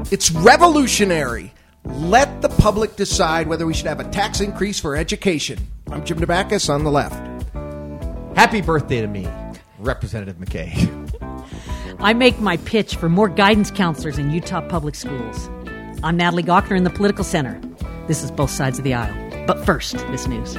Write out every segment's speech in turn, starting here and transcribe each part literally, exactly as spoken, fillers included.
It's revolutionary. Let the public decide whether we should have a tax increase for education. I'm Jim DeBackus on the left. Happy birthday to me, Representative McKay. I make my pitch for more guidance counselors in Utah public schools. I'm Natalie Gochner in the Political Center. This is Both Sides of the Aisle. But first, this news.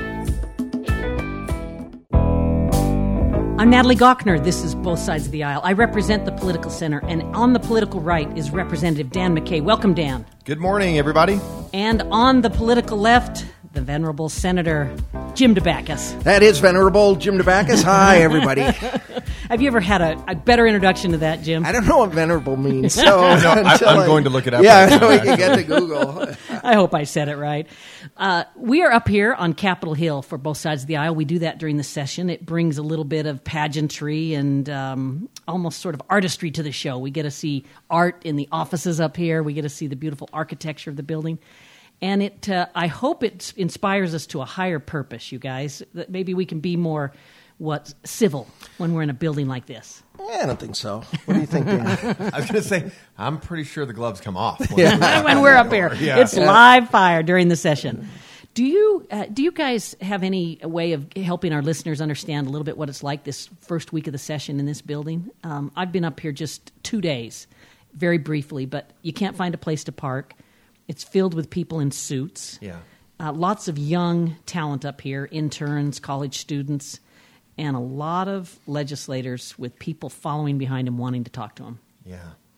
I'm Natalie Gochner. This is Both Sides of the Aisle. I represent the Political Center, and on the political right is Representative Dan McKay. Welcome, Dan. Good morning, everybody. And on the political left, the venerable Senator Jim DeBackus. That is venerable Jim DeBackus. Hi, everybody. Have you ever had a, a better introduction to that, Jim? I don't know what venerable means. So no, I, I'm I, going to look it up. Yeah, right so we can get to Google. I hope I said it right. Uh, we are up here on Capitol Hill for Both Sides of the Aisle. We do that during the session. It brings a little bit of pageantry and um, almost sort of artistry to the show. We get to see art in the offices up here. We get to see the beautiful architecture of the building. And it, uh, I hope it inspires us to a higher purpose, you guys, that maybe we can be more, what, civil when we're in a building like this. I don't think so. What do you think, Dan? I was going to say, I'm pretty sure the gloves come off when, yeah. when we're up here. Yeah. It's live fire during the session. Do you uh, do you guys have any way of helping our listeners understand a little bit what it's like this first week of the session in this building? Um, I've been up here just two days, very briefly, but you can't find a place to park. It's filled with people in suits. Yeah. Uh, lots of young talent up here, interns, college students, and a lot of legislators with people following behind them wanting to talk to them. Yeah.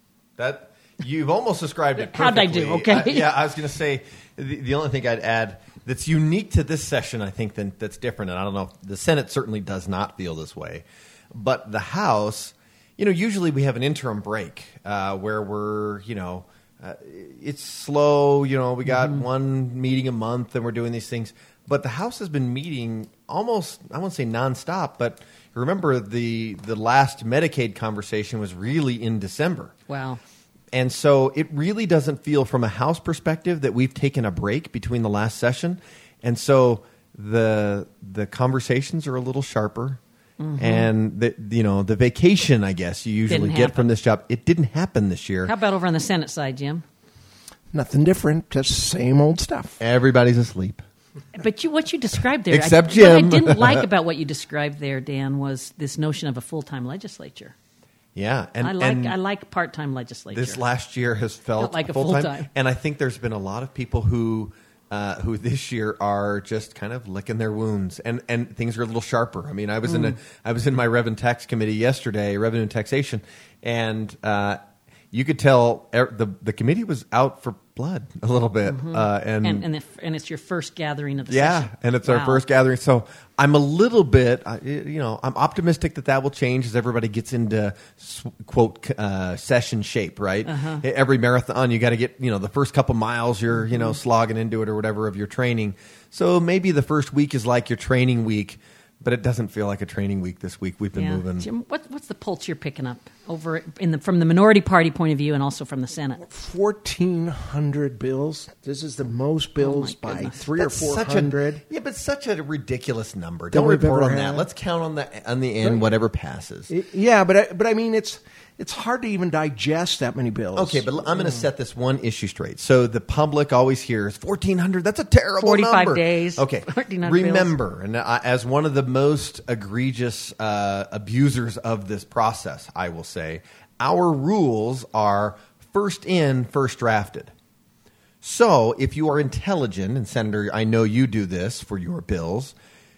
That you've almost described it perfectly. How'd I do, okay? I, yeah, I was going to say, the, the only thing I'd add that's unique to this session, I think, than, that's different, and I don't know, the Senate certainly does not feel this way, but the House, you know, usually we have an interim break uh, where we're, you know, Uh, it's slow, you know, we got mm-hmm. one meeting a month and we're doing these things. But the House has been meeting almost, I won't say nonstop, but remember the the last Medicaid conversation was really in December. Wow. And so it really doesn't feel from a House perspective that we've taken a break between the last session. And so the the conversations are a little sharper. Mm-hmm. And the you know the vacation, I guess you usually Didn't get happen. from this job. It didn't happen this year. How about over on the Senate side, Jim? Nothing different, just same old stuff. Everybody's asleep. But you, what you described there, Except I, Jim. What I didn't like about what you described there, Dan, was this notion of a full-time legislature. Yeah, and I like and I like part-time legislature. this last year has felt, Felt like a full-time, full-time. and I think there's been a lot of people who. Uh, who this year are just kind of licking their wounds, and, and things are a little sharper. I mean, I was mm. in a I was in my Rev and Tax Committee yesterday, Revenue and Taxation, and uh, you could tell er, the the committee was out for blood a little bit, mm-hmm. uh, and and and, if, and it's your first gathering of the yeah, session. and it's wow. our first gathering. So I'm a little bit, uh, you know, I'm optimistic that that will change as everybody gets into quote uh, session shape. Right, uh-huh. Every marathon you got to get, you know, the first couple miles you're you know slogging into it or whatever of your training. So maybe the first week is like your training week. But it doesn't feel like a training week this week. We've been yeah. moving. Jim, what, what's the pulse you're picking up over in the from the minority party point of view and also from the Senate? fourteen hundred bills. This is the most bills oh by three That's or four such hundred. A, yeah, but such a ridiculous number. That Don't we've report ever on had. that. Let's count on the on the end whatever passes. Yeah, but I, but I mean it's it's hard to even digest that many bills. Okay, but I'm going to set this one issue straight. So the public always hears fourteen hundred. That's a terrible forty-five number. days. Okay, fourteen hundred remember, bills. and I, as one of the most egregious uh, abusers of this process, I will say, our rules are first in, first drafted. So if you are intelligent, and Senator, I know you do this for your bills,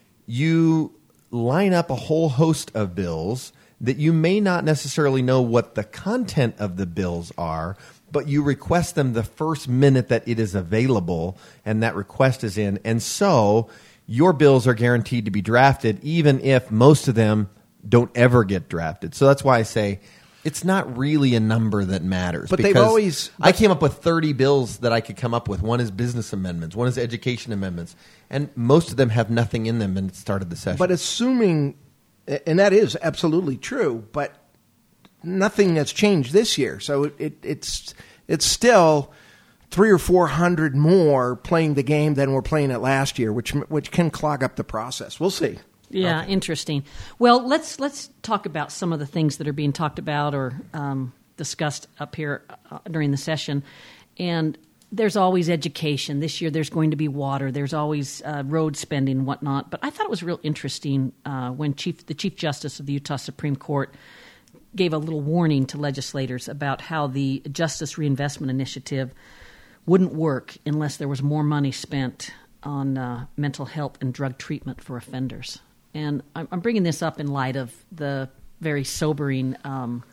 you line up a whole host of bills that you may not necessarily know what the content of the bills are, but you request them the first minute that it is available and that request is in. And so your bills are guaranteed to be drafted, even if most of them don't ever get drafted. So that's why I say it's not really a number that matters. But they've always... I came up with thirty bills that I could come up with. One is business amendments. One is education amendments. And most of them have nothing in them when it started the session. But assuming... And that is absolutely true, but nothing has changed this year. So it, it, it's it's still three or four hundred more playing the game than we're playing it last year, which which can clog up the process. We'll see. Yeah, okay. Interesting. Well, let's let's talk about some of the things that are being talked about or um, discussed up here uh, during the session. And there's always education. This year there's going to be water. There's always uh, road spending and whatnot. But I thought it was real interesting uh, when Chief, the Chief Justice of the Utah Supreme Court gave a little warning to legislators about how the Justice Reinvestment Initiative wouldn't work unless there was more money spent on uh, mental health and drug treatment for offenders. And I'm, I'm bringing this up in light of the very sobering um,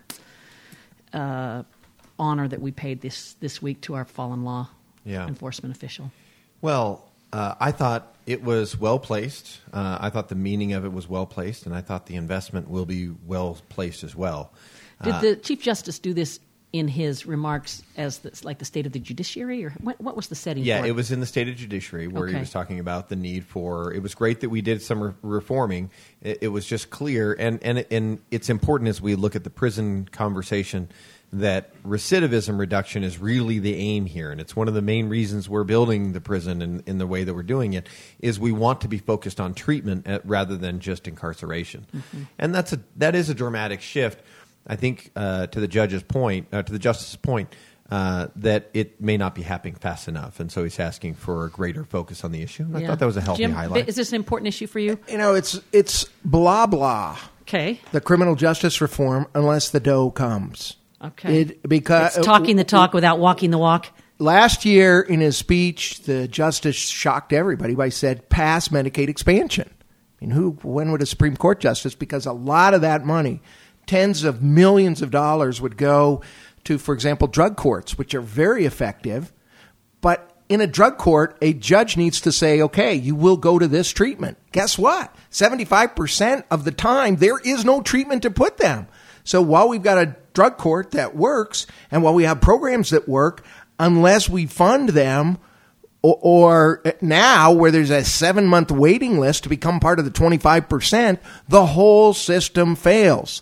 uh, honor that we paid this, this week to our fallen law yeah. enforcement official. Well, uh, I thought it was well placed. Uh, I thought the meaning of it was well placed, and I thought the investment will be well placed as well. Did uh, the Chief Justice do this in his remarks as the, like the state of the judiciary, or what, what was the setting Yeah, for it? it was in the state of judiciary where Okay. he was talking about the need for. It was great that we did some re- reforming. It, it was just clear, and, and and it's important as we look at the prison conversation that recidivism reduction is really the aim here, and it's one of the main reasons we're building the prison in, in the way that we're doing it. Is we want to be focused on treatment at, rather than just incarceration, mm-hmm. and that's a that is a dramatic shift. I think uh, to the judge's point, uh, to the justice's point, uh, that it may not be happening fast enough, and so he's asking for a greater focus on the issue. And I Yeah. thought that was a healthy Jim, highlight. Is this an important issue for you? You know, it's it's blah blah. Okay. The criminal justice reform, unless the dough comes. Okay. It, because It's talking the talk without walking the walk. Last year, in his speech, the justice shocked everybody by said pass Medicaid expansion. I mean, who? When would a Supreme Court justice? Because a lot of that money, tens of millions of dollars, would go to, for example, drug courts, which are very effective. But in a drug court, a judge needs to say, okay, you will go to this treatment. Guess what? seventy-five percent of the time, there is no treatment to put them. So while we've got a drug court that works, and while we have programs that work, unless we fund them, or, or now where there's a seven-month waiting list to become part of the twenty-five percent, the whole system fails.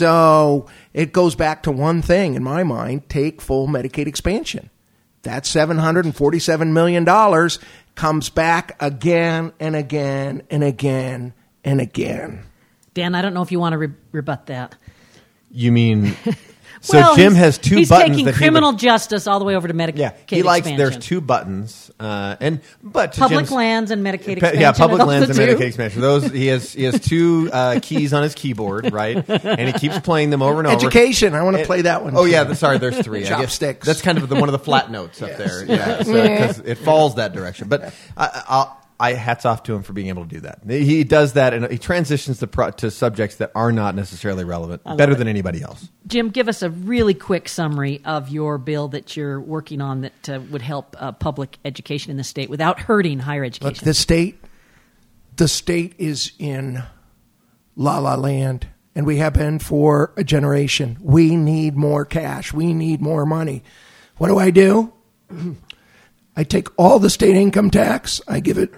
So it goes back to one thing in my mind: take full Medicaid expansion. That seven hundred forty-seven million dollars comes back again and again and again and again. Dan, I don't know if you want to re- rebut that. You mean? So well, Jim he's, has two he's buttons taking that criminal he would, justice all the way over to Medicaid yeah, he likes. expansion. There's two buttons, uh, and but to Public Jim's, lands and Medicaid Pe- expansion. Yeah, public are those lands and the two? Medicaid expansion. Those he has he has two uh, keys on his keyboard, right? And he keeps playing them over and over. Education. I want to And- play that one. Oh too. yeah, the, sorry. There's three. I guess Chopsticks. That's kind of the, one of the flat notes up there. Yeah, because it falls that direction. But I, I'll, I hats off to him for being able to do that. He does that, and he transitions to, pro, to subjects that are not necessarily relevant better it. than anybody else. Jim, give us a really quick summary of your bill that you're working on that uh, would help uh, public education in the state without hurting higher education. Look, the state, the state is in la la land, and we have been for a generation. We need more cash. We need more money. What do I do? I take all the state income tax. I give it,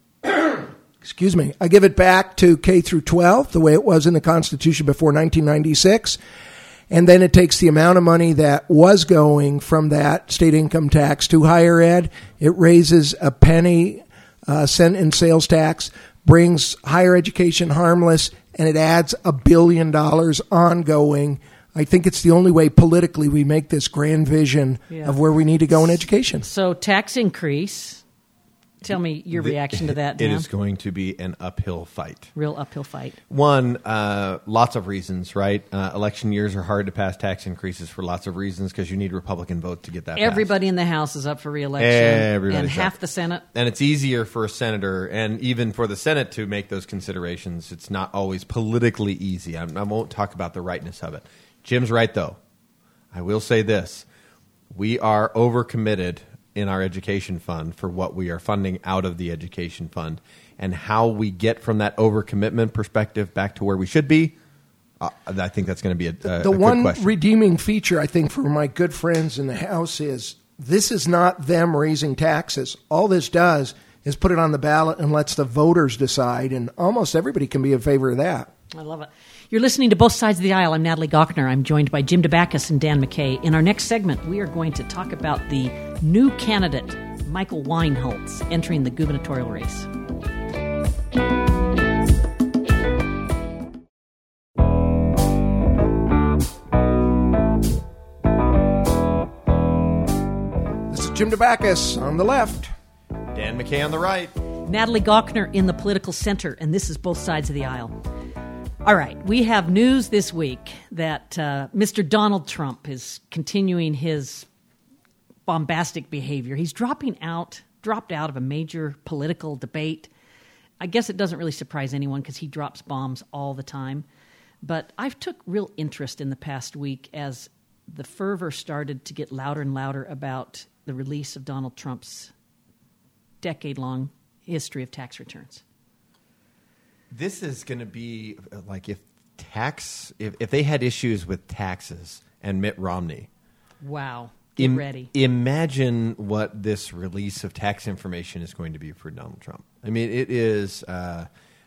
excuse me, I give it back to K through twelve, the way it was in the Constitution before nineteen ninety-six. And then it takes the amount of money that was going from that state income tax to higher ed. It raises a penny uh, cent in sales tax, brings higher education harmless, and it adds a billion dollars ongoing. I think it's the only way politically we make this grand vision Yeah. of where we need to go in education. So tax increase. Tell me your reaction to that, It Dan. is going to be an uphill fight. Real uphill fight. One, uh, lots of reasons, right? Uh, election years are hard to pass tax increases for lots of reasons because you need Republican vote to get that passed. Everybody in the House is up for re-election. Everybody's and half up. the Senate. And it's easier for a senator and even for the Senate to make those considerations. It's not always politically easy. I, I won't talk about the rightness of it. Jim's right, though. I will say this. We are overcommitted in our education fund for what we are funding out of the education fund. And how we get from that overcommitment perspective back to where we should be, uh, I think that's going to be a, a, The a good one question. redeeming feature, I think, for my good friends in the House is this is not them raising taxes. All this does is put it on the ballot and lets the voters decide, and almost everybody can be in favor of that. I love it. You're listening to Both Sides of the Aisle. I'm Natalie Gochner. I'm joined by Jim DeBackus and Dan McKay. In our next segment, we are going to talk about the new candidate, Michael Weinholtz, entering the gubernatorial race. Jim DeBackus on the left. Dan McKay on the right. Natalie Gawkner in the political center, and this is Both Sides of the Aisle. All right, we have news this week that uh, Mister Donald Trump is continuing his bombastic behavior. He's dropping out, dropped out of a major political debate. I guess it doesn't really surprise anyone because he drops bombs all the time. But I've took real interest in the past week as the fervor started to get louder and louder about the release of Donald Trump's decade-long history of tax returns. This is going to be like if tax, if, if they had issues with taxes and Mitt Romney. Wow. Get Im- ready. Imagine what this release of tax information is going to be for Donald Trump. I mean, it is, uh,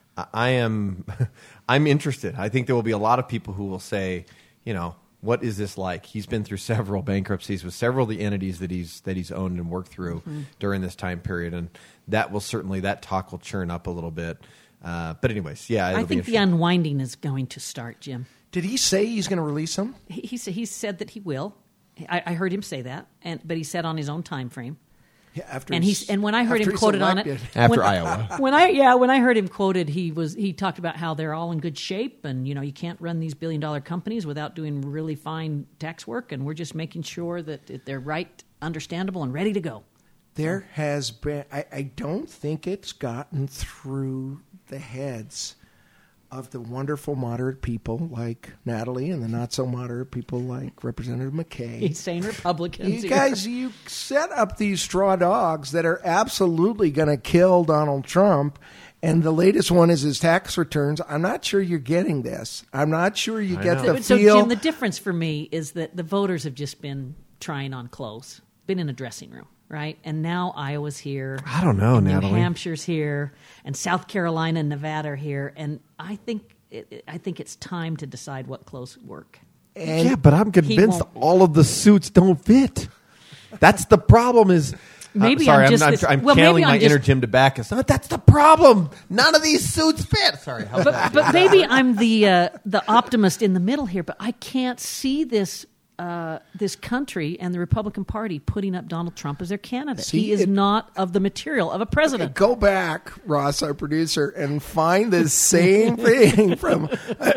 I am, I'm interested. I think there will be a lot of people who will say, you know, what is this like? He's been through several bankruptcies with several of the entities that he's that he's owned and worked through mm-hmm. during this time period, and that will certainly that talk will churn up a little bit. Uh, but anyways, yeah, I think the unwinding is going to start, Jim. Did he say he's going to release them? He he, he said that he will. I, I heard him say that, and but he said on his own time frame. Yeah, after and he's and when I heard him quoted on it after when, Iowa, when I yeah when I heard him quoted, he was he talked about how they're all in good shape, and you know you can't run these billion dollar companies without doing really fine tax work, and we're just making sure that they're right, understandable, and ready to go. There has been I, I don't think it's gotten through the heads of the wonderful moderate people like Natalie and the not so moderate people like Representative McKay. He's saying Republicans. You guys, you set up these straw dogs that are absolutely going to kill Donald Trump. And the latest one is his tax returns. I'm not sure you're getting this. I'm not sure you I get know. the so, feel. So, Jim, the difference for me is that the voters have just been trying on clothes, been in a dressing room. Right, and now Iowa's here. I don't know, and Natalie. New Hampshire's here, and South Carolina and Nevada are here, and I think it, I think it's time to decide what clothes work. And yeah, but I'm convinced all of the suits don't fit. That's the problem. Is maybe uh, sorry, I'm just I'm, this, I'm, I'm well, channeling maybe my I'm inner just, Jim DeBackus. Oh, that's the problem. None of these suits fit. Sorry, how's but, that? but maybe I'm the uh, the optimist in the middle here. But I can't see this. Uh, this country and the Republican Party putting up Donald Trump as their candidate. See, he is it, not of the material of a president. Go back, Ross, our producer, and find the same thing from.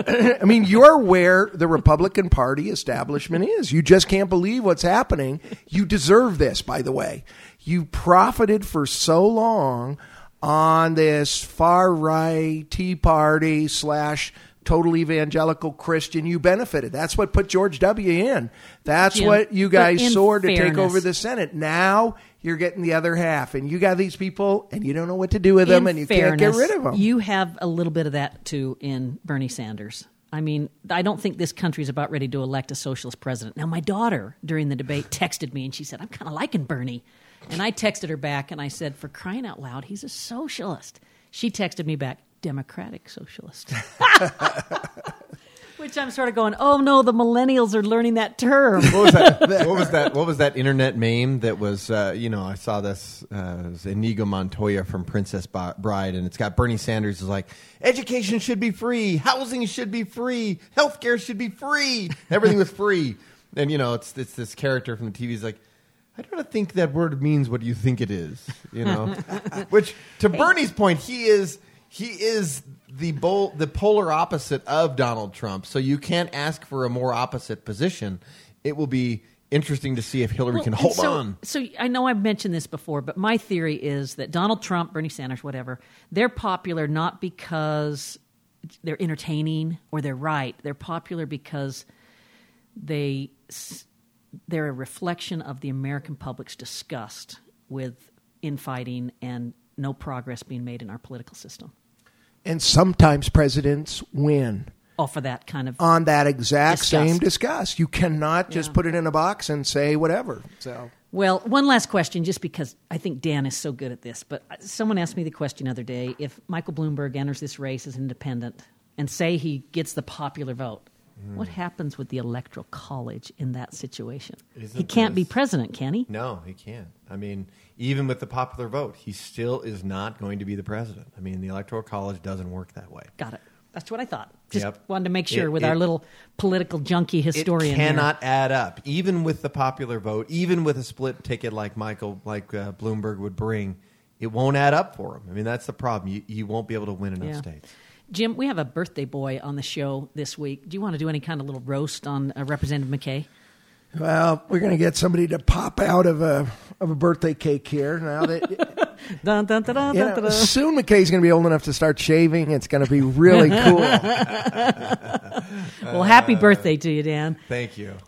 I mean, you're where the Republican Party establishment is. You just can't believe what's happening. You deserve this, by the way. You profited for so long on this far right Tea Party slash total evangelical Christian. You benefited. That's what put George W. in. That's Jim, what you guys soared to fairness, take over the Senate. Now you're getting the other half, and you got these people, and you don't know what to do with them, in and you fairness, can't get rid of them. You have a little bit of that, too, in Bernie Sanders. I mean, I don't think this country's about ready to elect a socialist president. Now, my daughter, during the debate, texted me, and she said, I'm kind of liking Bernie. And I texted her back, and I said, for crying out loud, he's a socialist. She texted me back, Democratic socialist. Which I'm sort of going, oh no, the millennials are learning that term. What was that? what was that? What was that internet meme that was? Uh, you know, I saw this. Uh, it was Inigo Montoya from Princess Bride, and it's got Bernie Sanders is like, education should be free, housing should be free, healthcare should be free, everything was free. And you know, it's it's this character from the T V is like, I don't think that word means what you think it is. You know, which to Bernie's point, he is. He is the bol- the polar opposite of Donald Trump, so you can't ask for a more opposite position. It will be interesting to see if Hillary well, can hold so, on. So I know I've mentioned this before, but my theory is that Donald Trump, Bernie Sanders, whatever, they're popular not because they're entertaining or they're right. They're popular because they they're a reflection of the American public's disgust with infighting and no progress being made in our political system. And sometimes presidents win. Oh, for that kind of on that exact disgust. same disgust. You cannot just yeah. put it in a box and say whatever. So, well, one last question, just because I think Dan is so good at this. But someone asked me the question the other day: if Michael Bloomberg enters this race as independent and say he gets the popular vote, mm. what happens with the Electoral College in that situation? Isn't he can't this... be president, can he? No, he can't. I mean, even with the popular vote, he still is not going to be the president. I mean, the Electoral College doesn't work that way. Got it. That's what I thought. Just Yep. wanted to make sure It- with it- our little political junkie historian. It cannot add up, even with the popular vote, even with a split ticket like Michael, like uh, Bloomberg would bring. It won't add up for him. I mean, that's the problem. You, you won't be able to win enough Yeah. states. Jim, we have a birthday boy on the show this week. Do you want to do any kind of little roast on uh, Representative McKay? Well, we're going to get somebody to pop out of a of a birthday cake here now that. Dun, dun, dun, dun, You dun, know, dun, dun. soon McKay's going to be old enough to start shaving. It's going to be really cool. Well, happy birthday to you, Dan. Thank you.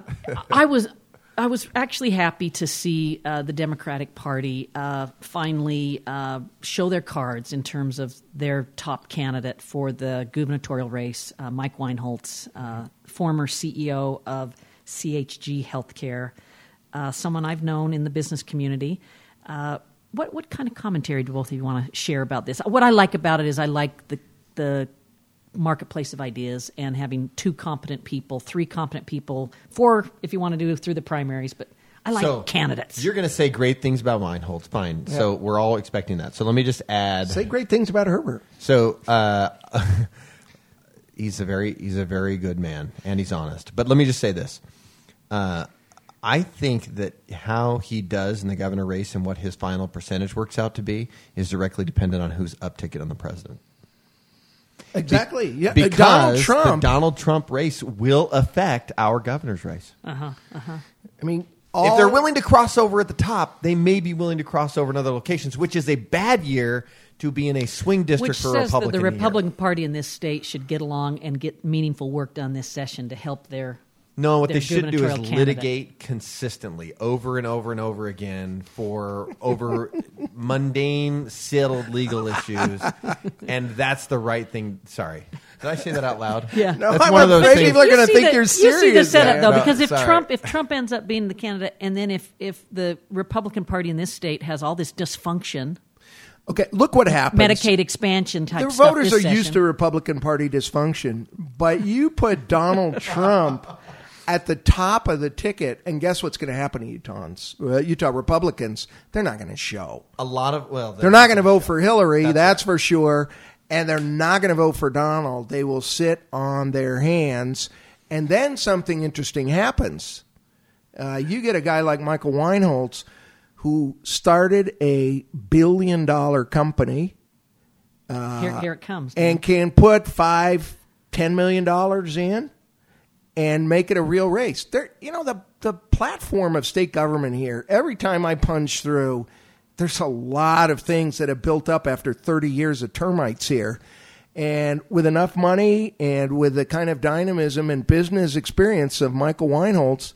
I was I was actually happy to see uh, the Democratic Party uh, finally uh, show their cards in terms of their top candidate for the gubernatorial race, uh, Mike Weinholtz, uh, former C E O of C H G Healthcare, uh, someone I've known in the business community. Uh, what what kind of commentary do both of you want to share about this? What I like about it is I like the the marketplace of ideas and having two competent people, three competent people, four if you want to do it through the primaries, but I like So, candidates. You're going to say great things about Weinholtz. Fine. So we're all expecting that. So let me just add. Say great things about Herbert. So uh, he's a very he's a very good man, and he's honest. But let me just say this: uh, I think that how he does in the governor race and what his final percentage works out to be is directly dependent on who's up ticket on the president. Exactly. Yeah. Because Donald Trump. the Donald Trump race will affect our governor's race. I mean, all, If they're willing to cross over at the top, they may be willing to cross over in other locations, which is a bad year to be in a swing district Which for a says that Republican the year. Republican Party in this state should get along and get meaningful work done this session to help their No, what their they should do is gubernatorial candidate. litigate consistently over and over and over again for over mundane, settled legal issues, and that's the right thing. Sorry, did I say that out loud? Yeah. No, that's I'm one of those afraid things. people are going to see think the- you're You see the serious. setup there. though, No, because if sorry. Trump if Trump ends up being the candidate, and then if if the Republican Party in this state has all this dysfunction, Okay, look what happens. Medicaid expansion type The stuff voters this are used session. to Republican Party dysfunction, but you put Donald Trump at the top of the ticket, and guess what's going to happen to Utahns, uh, Utah Republicans? They're not going to show. A lot of well, They're not going to vote for Hillary, that's, That's for sure, and they're not going to vote for Donald. They will sit on their hands, and then something interesting happens. Uh, you get a guy like Michael Weinholtz, who started a billion dollar company here, here it comes. and can put five, ten million dollars in and make it a real race. There, you know, the the platform of state government here. Every time I punch through, there's a lot of things that have built up after thirty years of termites here, and with enough money and with the kind of dynamism and business experience of Michael Weinholtz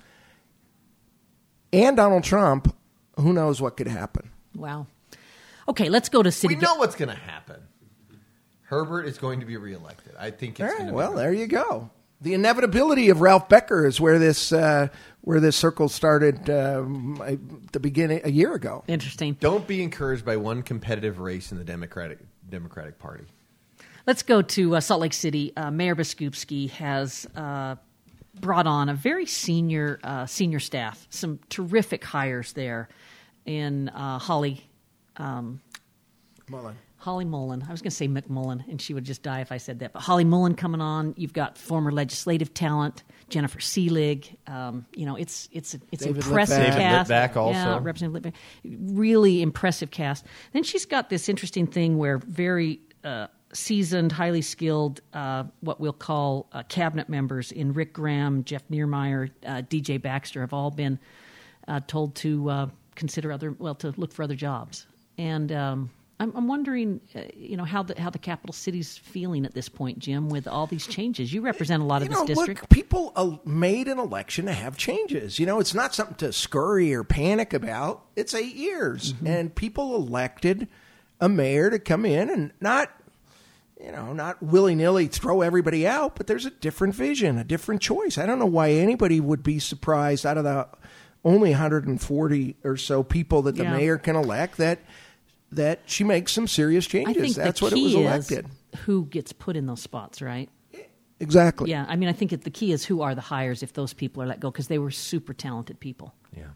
and Donald Trump, who knows what could happen. Wow. Okay, let's go to city. we know what's going to happen. Herbert is going to be reelected. I think it's All going right, to well, be there you go. The inevitability of Ralph Becker is where this uh, where this circle started um, at the beginning a year ago. Interesting. Don't be encouraged by one competitive race in the Democratic Democratic Party. Let's go to uh, Salt Lake City. Uh, Mayor Biskupski has uh, brought on a very senior uh, senior staff, some terrific hires there in uh, Holly. Um, Mullen. Holly Mullen. I was going to say McMullen, and she would just die if I said that. But Holly Mullen coming on. You've got former legislative talent, Jennifer Seelig. Um, you know, it's it's it's David impressive Litvak. David cast. Litvak also. Yeah, Representative Litvak. Really impressive cast. Then she's got this interesting thing where very uh, seasoned, highly skilled, uh, what we'll call uh, cabinet members in Rick Graham, Jeff Niermeyer, uh, D J Baxter have all been uh, told to uh, consider other, well, to look for other jobs. And um, I'm, I'm wondering, uh, you know, how the how the capital city's feeling at this point, Jim, with all these changes. You represent a lot of You this know, district. look, people uh, made an election to have changes. You know, it's not something to scurry or panic about. It's eight years, Mm-hmm. and people elected a mayor to come in and not, you know, not willy-nilly throw everybody out, but there's a different vision, a different choice. I don't know why anybody would be surprised out of the only one hundred forty or so people that the Yeah. mayor can elect that that she makes some serious I changes. think That's the what it was key elected. is who gets put in those spots, right? Exactly. Yeah, I mean, I think it, the key is who are the hires if those people are let go, because they were super talented people. Yeah.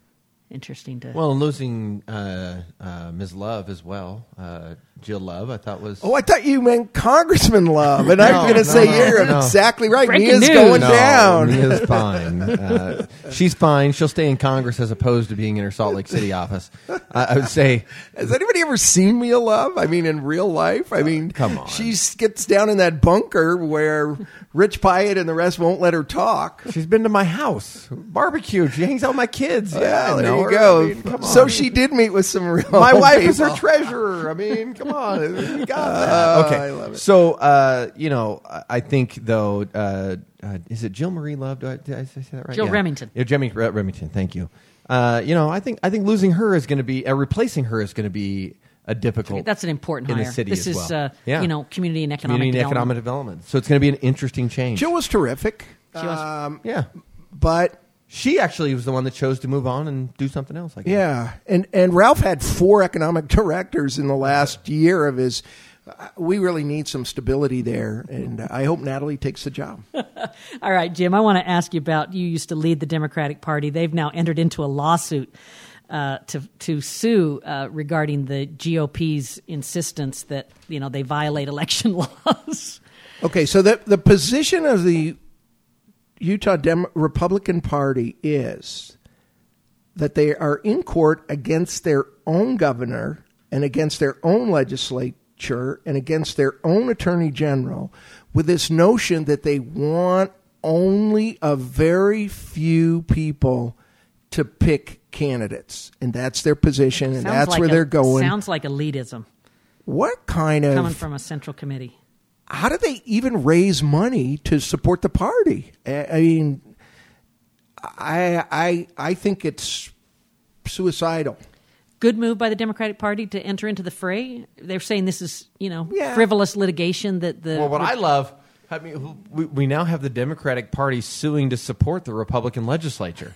interesting to. Well, and losing uh, uh, Miz Love as well, uh, Jill Love, I thought was. Oh, I thought you meant Congressman Love, and I No, was going to no, say no, you're no. exactly right. Breaking Mia's news. going No, down. Mia's fine. Uh, she's fine. She'll stay in Congress as opposed to being in her Salt Lake City office. I, I would say. Has anybody ever seen Mia Love? I mean, in real life? I mean, come on. She gets down in that bunker where Rich Pyatt and the rest won't let her talk. She's been to my house, barbecued. She hangs out with my kids. Yeah, Yeah, I there know you her. go. I mean, come on. So she did meet with some real My wife is her people. treasurer. I mean, come on, you got that. Oh, Okay, I love it. so uh, you know, I- I think though, uh, uh, is it Jill Marie Love? Do I, did I say that right? Jill yeah. Remington. Yeah, Jimmy Re- Remington. Thank you. Uh, you know, I think I think losing her is going to be, uh, replacing her is going to be a difficult. That's an important in hire. the city this as is, well. uh, Yeah. you know, community and economic community and development. economic development. So it's going to be an interesting change. Jill was terrific. She was- Um, yeah, but she actually was the one that chose to move on and do something else. I guess. yeah, and and Ralph had four economic directors in the last year of his. uh, We really need some stability there, and I hope Natalie takes the job. All right, Jim, I want to ask you about, you used to lead the Democratic Party. They've now entered into a lawsuit uh, to to sue uh, regarding the G O P's insistence that, you know, they violate election laws. Okay, so the the position of the Utah Dem- Republican Party is that they are in court against their own governor and against their own legislature and against their own attorney general with this notion that they want only a very few people to pick candidates. And that's their position, and Sounds that's like where a- they're going. Sounds like elitism What kind of... coming from a central committee. how do they even raise money to support the party? I I mean, I I I think it's suicidal. Good move by the Democratic Party to enter into the fray. They're saying this is, you know, Yeah. frivolous litigation that the. Well, what I love, I mean, we, we now have the Democratic Party suing to support the Republican legislature.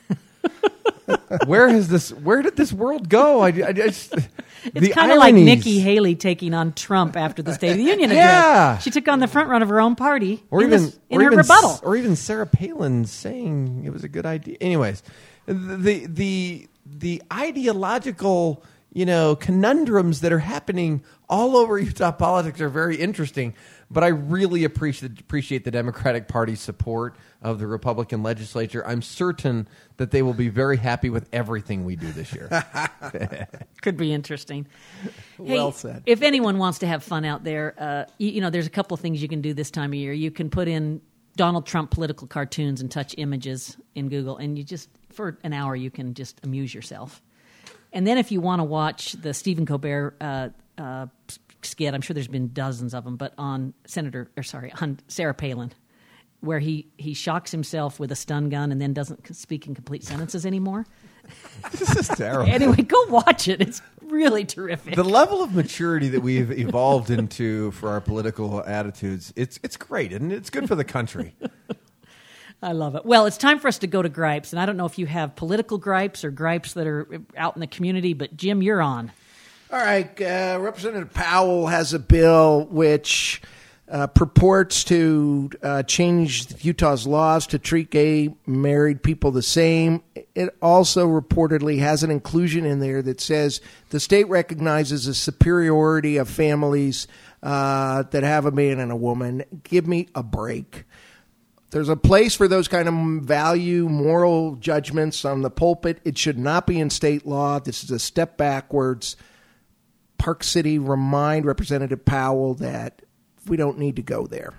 Where has this? Where did this world go? I, I just. It's the kind of like ironies. Nikki Haley taking on Trump after the State of the Union address. Yeah. She took on the front run of her own party or in, even this, in or her even, rebuttal. or even Sarah Palin saying it was a good idea. Anyways, the the the ideological, you know, conundrums that are happening all over Utah politics are very interesting. But I really appreciate appreciate the Democratic Party's support of the Republican legislature. I'm certain that they will be very happy with everything we do this year. Could be interesting. Hey, Well said. If anyone wants to have fun out there, uh, you, you know, there's a couple of things you can do this time of year. You can put in Donald Trump political cartoons and touch images in Google, and you just, for an hour, you can just amuse yourself. And then if you want to watch the Stephen Colbert uh, uh, skit, I'm sure there's been dozens of them, but on Senator, or sorry, on Sarah Palin, where he, he shocks himself with a stun gun and then doesn't speak in complete sentences anymore. This is terrible. Anyway, go watch it. It's really terrific. The level of maturity that we've evolved into for our political attitudes, it's it's great, and it's good for the country. I love it. Well, it's time for us to go to gripes, and I don't know if you have political gripes or gripes that are out in the community, but Jim, you're on. All right, uh, Representative Powell has a bill which uh, purports to uh, change Utah's laws to treat gay married people the same. It also reportedly has an inclusion in there that says the state recognizes the superiority of families uh, that have a man and a woman. Give me a break. There's a place for those kind of value, moral judgments on the pulpit. It should not be in state law. This is a step backwards. Park City, remind Representative Powell that we don't need to go there.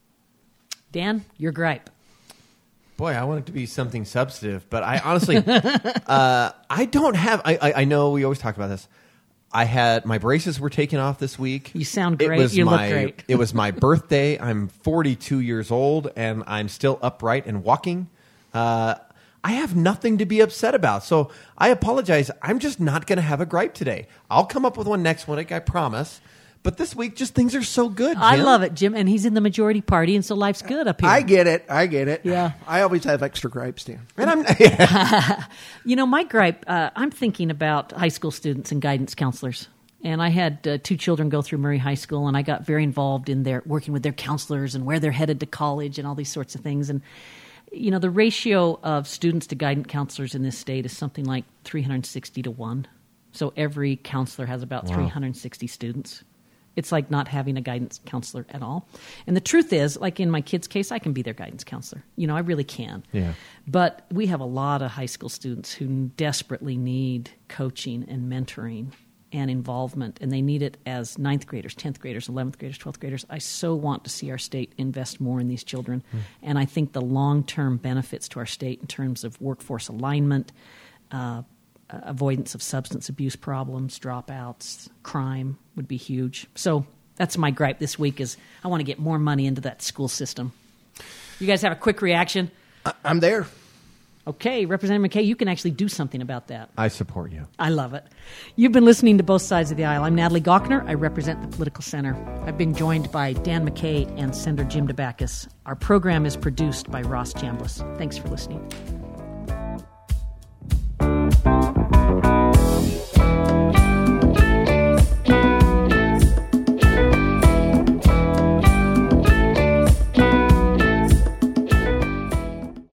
Dan, your gripe. Boy, I want it to be something substantive, but I honestly, uh, I don't have. I, I, I know we always talk about this. I had my braces were taken off this week. You sound It great. was You look my, great. It was my birthday. I'm forty-two years old, and I'm still upright and walking. Uh, I have nothing to be upset about, so I apologize. I'm just not going to have a gripe today. I'll come up with one next week, I promise. But this week, just things are so good, Jim. I love it, Jim, and he's in the majority party, and so life's good up here. I get it. I get it. Yeah. I always have extra gripes, Dan. And I'm You know, my gripe, uh, I'm thinking about high school students and guidance counselors. And I had uh, two children go through Murray High School, and I got very involved in their working with their counselors and where they're headed to college and all these sorts of things. And you know, the ratio of students to guidance counselors in this state is something like three hundred sixty to one. So every counselor has about wow. three hundred sixty students. It's like not having a guidance counselor at all. And the truth is, like in my kids' case, I can be their guidance counselor. You know, I really can. Yeah. But we have a lot of high school students who desperately need coaching and mentoring and involvement, and they need it as ninth graders, tenth graders, eleventh graders, twelfth graders. I so want to see our state invest more in these children, mm. and I think the long-term benefits to our state in terms of workforce alignment, uh, avoidance of substance abuse problems, dropouts, crime would be huge. So that's my gripe this week is I want to get more money into that school system. You guys have a quick reaction? I- I'm there. Okay, Representative McKay, you can actually do something about that. I support you. I love it. You've been listening to Both Sides of the Aisle. I'm Natalie Gochner. I represent the Political Center. I've been joined by Dan McKay and Senator Jim Dabakis. Our program is produced by Ross Chambliss. Thanks for listening.